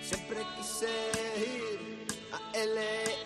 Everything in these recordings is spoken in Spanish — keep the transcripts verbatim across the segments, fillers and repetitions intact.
Siempre quise ir a L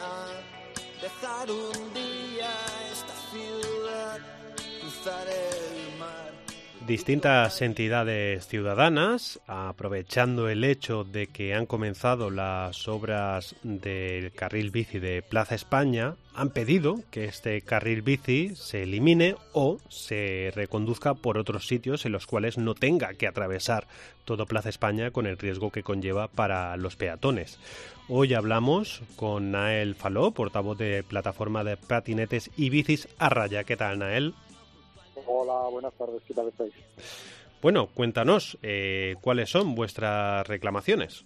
A, dejar un día esta ciudad, cruzar el mar. Distintas entidades ciudadanas, aprovechando el hecho de que han comenzado las obras del carril bici de Plaza España, han pedido que este carril bici se elimine o se reconduzca por otros sitios en los cuales no tenga que atravesar todo Plaza España con el riesgo que conlleva para los peatones. Hoy hablamos con Nael Faló, portavoz de Plataforma de Patinetes y Bicis a Raya. ¿Qué tal, Nael? Hola, buenas tardes, ¿qué tal estáis? Bueno, cuéntanos, eh, ¿cuáles son vuestras reclamaciones?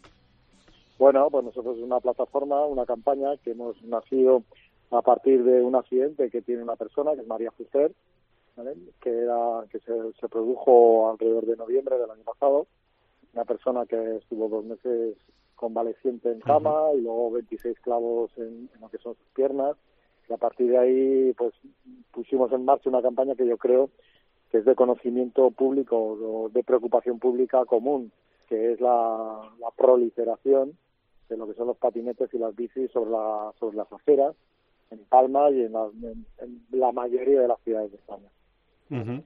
Bueno, pues nosotros es una plataforma, una campaña que hemos nacido a partir de un accidente que tiene una persona, que es María Fuster, ¿vale? que era que se, se produjo alrededor de noviembre del año pasado. Una persona que estuvo dos meses convaleciente en cama uh-huh. y luego veintiséis clavos en, en lo que son sus piernas. Y a partir de ahí, pues pusimos en marcha una campaña que yo creo que es de conocimiento público, de preocupación pública común, que es la, la proliferación de lo que son los patinetes y las bicis sobre, la, sobre las aceras, en Palma y en la, en, en la mayoría de las ciudades de España. Uh-huh.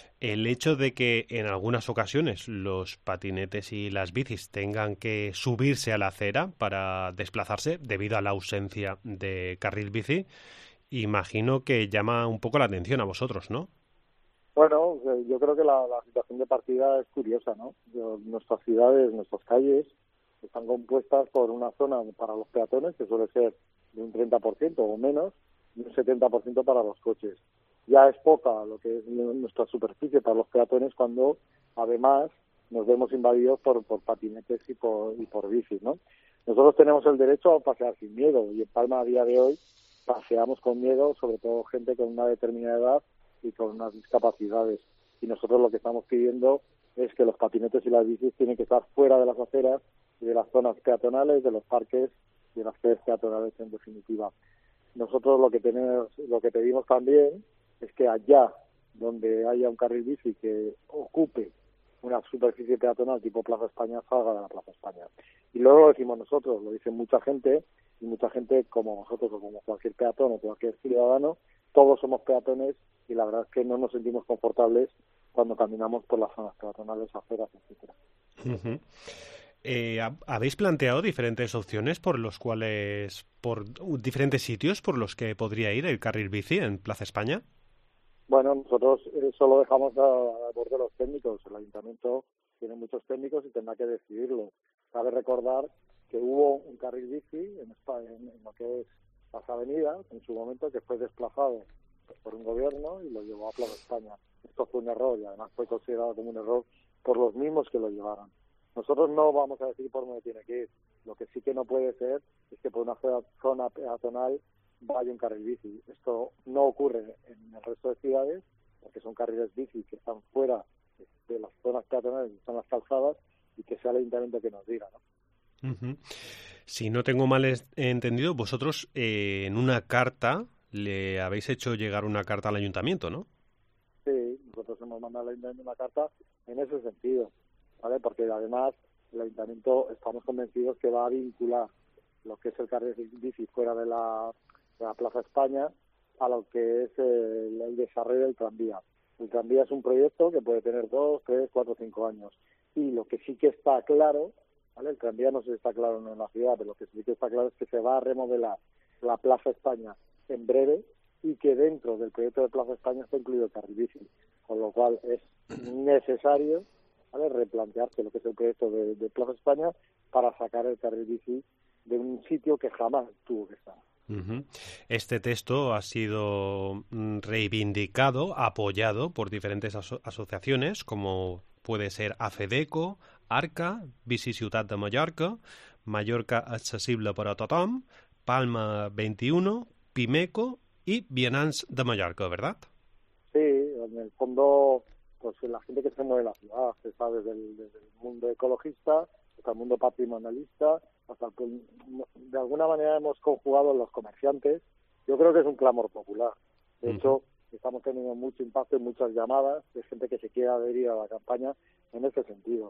El hecho de que en algunas ocasiones los patinetes y las bicis tengan que subirse a la acera para desplazarse debido a la ausencia de carril bici, imagino que llama un poco la atención a vosotros, ¿no? Bueno, yo creo que la, la situación de partida es curiosa, ¿no? Yo, nuestras ciudades, nuestras calles están compuestas por una zona para los peatones, que suele ser de un treinta por ciento o menos, y un setenta por ciento para los coches. Ya es poca lo que es nuestra superficie para los peatones cuando, además, nos vemos invadidos por, por patinetes y por, y por bicis, ¿no? Nosotros tenemos el derecho a pasear sin miedo, y en Palma a día de hoy paseamos con miedo, sobre todo gente con una determinada edad y con unas discapacidades. Y nosotros lo que estamos pidiendo es que los patinetes y las bicis tienen que estar fuera de las aceras y de las zonas peatonales, de los parques y de las calles peatonales en definitiva. Nosotros lo que tenemos, lo que pedimos también es que allá donde haya un carril bici que ocupe una superficie peatonal tipo Plaza España, salga de la Plaza España. Y luego lo decimos nosotros, lo dice mucha gente, y mucha gente como nosotros o como cualquier peatón o cualquier ciudadano, todos somos peatones y la verdad es que no nos sentimos confortables cuando caminamos por las zonas peatonales, aceras, etcétera. Uh-huh. Eh, ¿Habéis planteado diferentes opciones por los cuales, por diferentes sitios por los que podría ir el carril bici en Plaza España? Bueno, nosotros eso lo dejamos a, a borde de los técnicos. El ayuntamiento tiene muchos técnicos y tendrá que decidirlo. Cabe recordar que hubo un carril bici en, España, en, en lo que es las avenidas, en su momento, que fue desplazado pues, por un gobierno y lo llevó a Plaza España. Esto fue un error y además fue considerado como un error por los mismos que lo llevaron. Nosotros no vamos a decir por dónde tiene que ir. Lo que sí que no puede ser es que por una zona peatonal vaya un carril bici. Esto no ocurre en el resto de ciudades, porque son carriles bici que están fuera de las zonas peatonales, que están las calzadas, y que sea el ayuntamiento que nos diga, ¿no? Uh-huh. Si no tengo mal entendido, vosotros eh, en una carta le habéis hecho llegar una carta al ayuntamiento, ¿no? Sí, nosotros hemos mandado al ayuntamiento una carta en ese sentido, ¿vale? Porque además el ayuntamiento estamos convencidos que va a vincular lo que es el carril bici fuera de la, de la Plaza España a lo que es el, el desarrollo del tranvía. El tranvía es un proyecto que puede tener dos, tres, cuatro, cinco años. Y lo que sí que está claro, ¿vale? El tranvía no sé si está claro en la ciudad, pero lo que sí que está claro es que se va a remodelar la Plaza España en breve y que dentro del proyecto de Plaza España está incluido el carril bici. Con lo cual es necesario, ¿vale?, replantearse lo que es el proyecto de, de Plaza España para sacar el carril bici de un sitio que jamás tuvo que estar. Uh-huh. Este texto ha sido reivindicado, apoyado por diferentes aso- asociaciones como puede ser AFEDECO, ARCA, Bici Ciutat de Mallorca, Mallorca Accessible per a tothom, Palma veintiuno, Pimeco y Vianants de Mallorca, ¿verdad? Sí, en el fondo, pues la gente que se mueve en la ciudad, está desde el, desde el mundo ecologista hasta el mundo patrimonialista, hasta el, de alguna manera hemos conjugado los comerciantes. Yo creo que es un clamor popular. De hecho, uh-huh. estamos teniendo mucho impacto y muchas llamadas de gente que se quiere adherir a la campaña en ese sentido.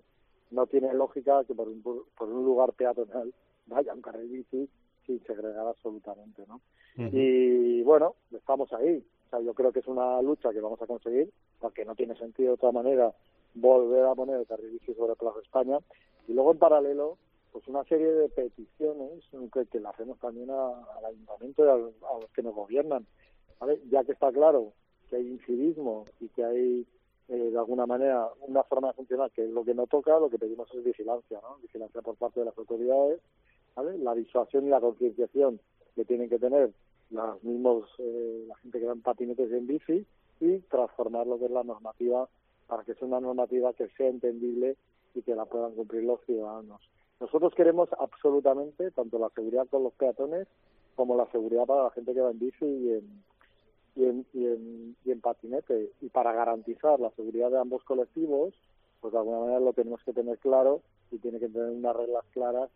no tiene lógica que por un, por un lugar peatonal vaya un carril bici sin segregar absolutamente, ¿no? Uh-huh. Y bueno, estamos ahí. O sea, yo creo que es una lucha que vamos a conseguir, porque no tiene sentido de otra manera volver a poner el carril bici sobre Plaza España. Y luego en paralelo, pues una serie de peticiones que, que le hacemos también a, al ayuntamiento y a, a los que nos gobiernan, ¿vale? Ya que está claro que hay incivismo y que hay eh, de alguna manera una forma de funcionar que es lo que no toca, lo que pedimos es vigilancia, ¿no? Vigilancia por parte de las autoridades, ¿vale? La disuasión y la concienciación que tienen que tener los mismos, eh, la gente que va en patinetes y en bici, y transformar lo que es la normativa para que sea una normativa que sea entendible y que la puedan cumplir los ciudadanos. Nosotros queremos absolutamente tanto la seguridad con los peatones como la seguridad para la gente que va en bici y en, y en, y en, y en patinete. Y para garantizar la seguridad de ambos colectivos, pues de alguna manera lo tenemos que tener claro y tiene que tener unas reglas claras,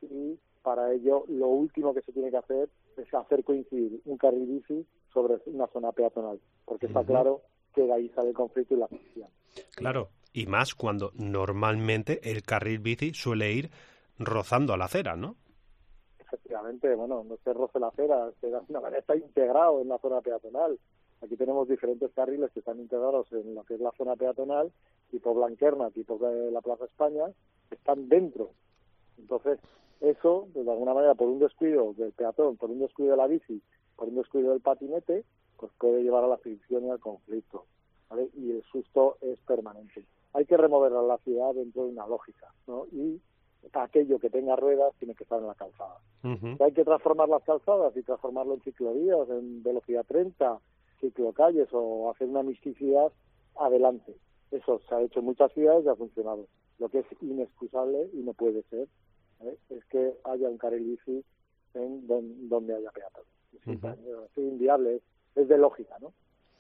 y para ello lo último que se tiene que hacer es hacer coincidir un carril bici sobre una zona peatonal, porque está uh-huh. claro que de ahí sale el conflicto y la fricción. Claro, y más cuando normalmente el carril bici suele ir rozando a la acera, ¿no? Efectivamente, bueno, no se roce la acera, de alguna manera está integrado en la zona peatonal. Aquí tenemos diferentes carriles que están integrados en lo que es la zona peatonal, tipo Blanquerna, tipo la Plaza España, están dentro. Entonces, eso, pues, de alguna manera, por un descuido del peatón, por un descuido de la bici, por un descuido del patinete, pues puede llevar a la fricción y al conflicto, ¿vale? Y el susto es permanente. Hay que remover a la ciudad dentro de una lógica, ¿no? Y aquello que tenga ruedas tiene que estar en la calzada. Uh-huh. Hay que transformar las calzadas y transformarlo en ciclovías, en velocidad treinta, ciclocalles, o hacer una misticidad adelante. Eso se ha hecho en muchas ciudades y ha funcionado. Lo que es inexcusable y no puede ser, ¿vale? Es que haya un carril bici en don, donde haya peatones. Uh-huh. Es inviable, es, es de lógica, ¿no?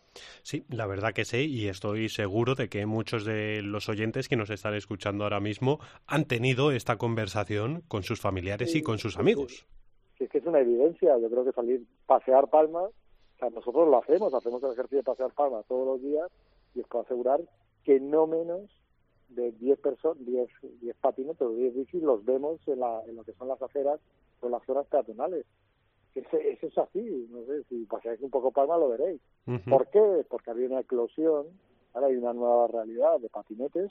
Sí, la verdad que sí, y estoy seguro de que muchos de los oyentes que nos están escuchando ahora mismo han tenido esta conversación con sus familiares sí, y con sus sí, amigos. Sí. Sí, es que es una evidencia. Yo creo que salir, pasear palmas, o sea, nosotros lo hacemos, hacemos el ejercicio de pasear palmas todos los días, y os puedo asegurar que no menos de diez personas, diez, diez patinetes, diez bicis los vemos en, la, en lo que son las aceras o las zonas peatonales. Eso es así, no sé, si pasáis un poco Palma lo veréis. Uh-huh. ¿Por qué? Porque había una eclosión, ahora hay una nueva realidad de patinetes,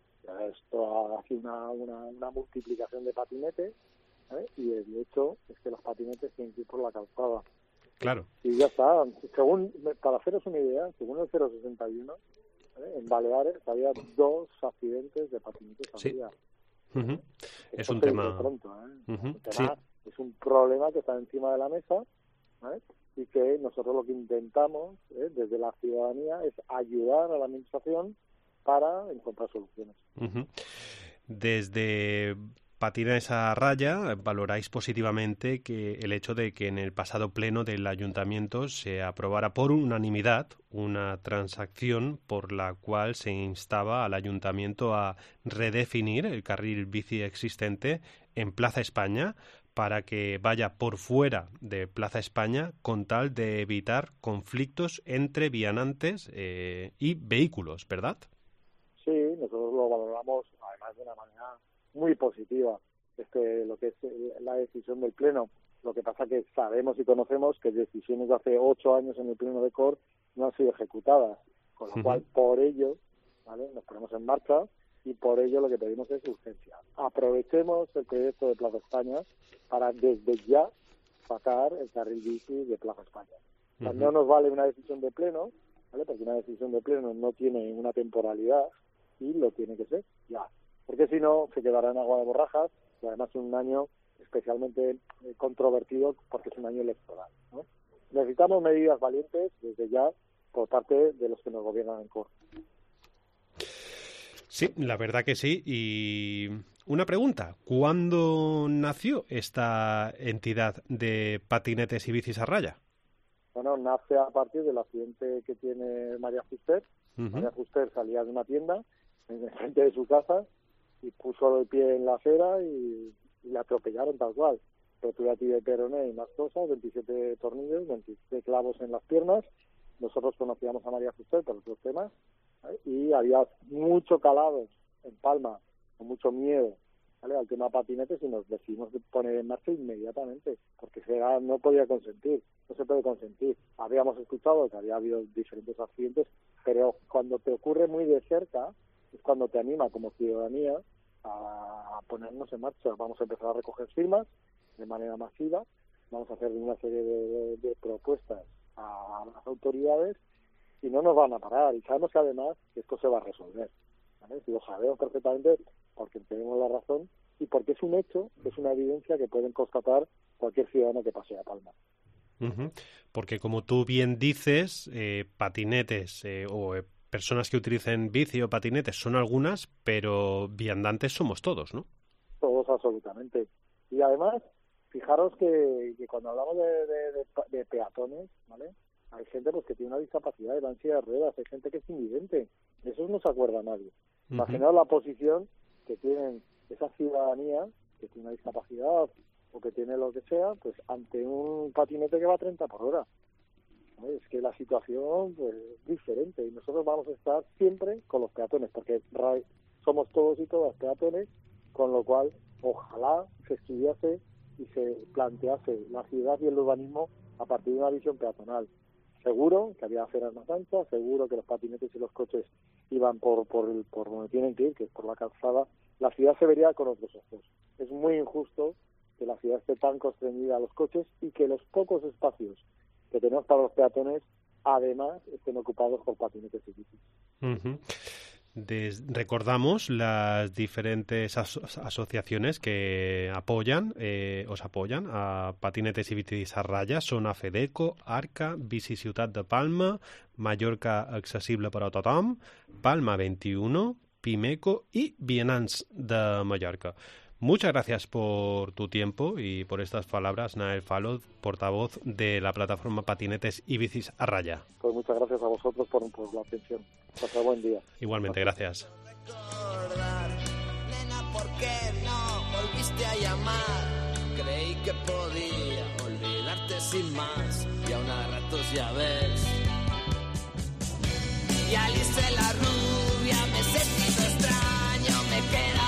esto hace una, una, una multiplicación de patinetes, ¿eh? Y el hecho es que los patinetes tienen que ir por la calzada. Claro. Y ya está, según, para haceros una idea, según el cero sesenta y uno, ¿eh? En Baleares había dos accidentes de patinetes al sí. día. Uh-huh. Es un tema... Pronto, ¿eh? Uh-huh. Un tema sí. Es un problema que está encima de la mesa, ¿eh? Y que nosotros lo que intentamos, ¿eh? desde la ciudadanía, es ayudar a la administración para encontrar soluciones. Uh-huh. Desde Patina esa raya, valoráis positivamente que el hecho de que en el pasado pleno del ayuntamiento se aprobara por unanimidad una transacción por la cual se instaba al ayuntamiento a redefinir el carril bici existente en Plaza España para que vaya por fuera de Plaza España con tal de evitar conflictos entre vianantes eh, y vehículos, ¿verdad? Sí, nosotros lo valoramos además de una manera muy positiva, este, lo que es la decisión del Pleno. Lo que pasa que sabemos y conocemos que decisiones de hace ocho años en el Pleno de C O R no han sido ejecutadas, con lo uh-huh. cual por ello, ¿vale?, nos ponemos en marcha. Y por ello lo que pedimos es urgencia. Aprovechemos el proyecto de Plaza España para desde ya sacar el carril bici de Plaza España. O sea, uh-huh. no nos vale una decisión de pleno, ¿vale?, porque una decisión de pleno no tiene una temporalidad y lo tiene que ser ya. Porque si no, se quedará en agua de borrajas, y además es un año especialmente eh, controvertido porque es un año electoral, ¿no? Necesitamos medidas valientes desde ya por parte de los que nos gobiernan en C O R. Sí, la verdad que sí. Y una pregunta, ¿cuándo nació esta entidad de patinetes y bicis a raya? Bueno, nace a partir del accidente que tiene María Fuster. Uh-huh. María Fuster salía de una tienda en el frente de su casa y puso el pie en la acera y, y la atropellaron tal cual. Rotura tibia y peroné y más cosas, veintisiete tornillos, veintisiete clavos en las piernas. Nosotros conocíamos a María Fuster por otros temas, ¿eh? Y había mucho calado en Palma con mucho miedo, ¿vale?, al tema patinetes y nos decidimos poner en marcha inmediatamente, porque Sega no podía consentir, no se puede consentir. Habíamos escuchado que había habido diferentes accidentes, pero cuando te ocurre muy de cerca es cuando te anima como ciudadanía a ponernos en marcha. Vamos a empezar a recoger firmas de manera masiva, vamos a hacer una serie de, de, de propuestas a las autoridades y no nos van a parar. Y sabemos que además que esto se va a resolver, ¿vale? Y lo sabemos perfectamente porque tenemos la razón y porque es un hecho, es una evidencia que pueden constatar cualquier ciudadano que pase a Palma. Uh-huh. Porque como tú bien dices, eh, patinetes eh, o eh, personas que utilicen bici o patinetes son algunas, pero viandantes somos todos, ¿no? Todos, absolutamente. Y además, fijaros que, que cuando hablamos de, de, de, de peatones, ¿vale?, hay gente pues que tiene una discapacidad, de ansiedad de ruedas, hay gente que es invidente. De eso no se acuerda nadie. Uh-huh. Imaginaos la posición que tienen esa ciudadanía que tiene una discapacidad o que tiene lo que sea, pues ante un patinete que va a treinta por hora. Es que la situación pues es diferente y nosotros vamos a estar siempre con los peatones porque somos todos y todas peatones, con lo cual ojalá se estudiase y se plantease la ciudad y el urbanismo a partir de una visión peatonal. Seguro que había aceras más anchas, seguro que los patinetes y los coches iban por por, el, por donde tienen que ir, que es por la calzada. La ciudad se vería con otros ojos. Es muy injusto que la ciudad esté tan constreñida a los coches y que los pocos espacios que tenemos para los peatones, además, estén ocupados por patinetes y bicis. Uh-huh. Des, recordamos las diferentes aso asociaciones que apoyan, eh, os apoyan a patinetes i bicis a ratlla. Són a Fedeco, Arca, Bici Ciutat de Palma, Mallorca Accessible per a tothom, Palma veintiuno, Pimeco y Vianants de Mallorca. Muchas gracias por tu tiempo y por estas palabras, Nael Falo, portavoz de la plataforma Patinetes y Bicis a Raya. Pues muchas gracias a vosotros por, por la atención. Hasta buen día. Igualmente, gracias. Recordar, nena, ¿por qué no volviste a llamar? Creí que podía olvidarte sin más y aún a ratos ya ves. Y Alice la rubia, me he sentido extraño, me queda